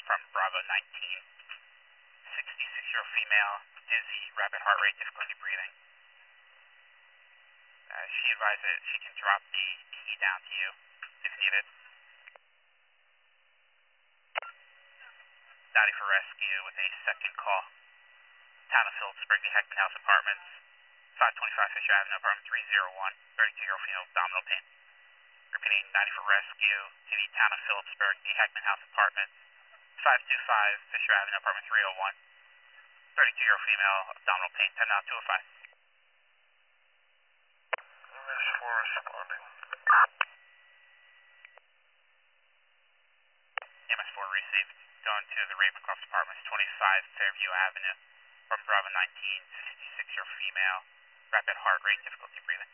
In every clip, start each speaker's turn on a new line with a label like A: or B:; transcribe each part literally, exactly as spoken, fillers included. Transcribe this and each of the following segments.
A: from Bravo nineteen. sixty-six-year-old female, dizzy, rapid heart rate, difficulty breathing. Uh, she advised that she can drop the key down to you if needed. Dottie for rescue with a second call. Town of Phillipsburg, the Heckman House Apartments, five twenty-five Fisher Avenue, apartment three oh one, thirty-two-year-old female, abdominal pain. Repeating, ninety for rescue to the Town of Phillipsburg, the Heckman House Apartments, five twenty-five Fisher Avenue, apartment three oh one, thirty-two-year-old female, abdominal pain, ten now two oh five.
B: M S four responding.
A: M S four received. Going to the Ravencroft Apartments, twenty-five Fairview Avenue, from Bravo nineteen, sixty-six-year-old female, rapid heart rate, difficulty breathing.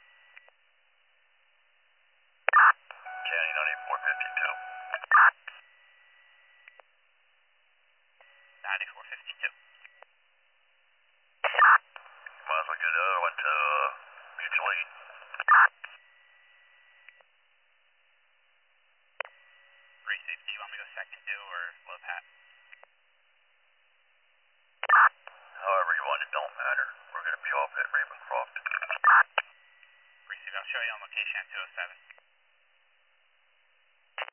B: County ninety-four fifty-two.
A: ninety-four fifty-two.
B: Might as well get the other one to uh, mutual aid.
A: Received. Do you want me to go second due or low pat?
B: However you want, it don't matter. We're going to be off at Ravencroft.
A: Received. I'll show you on location at two oh seven.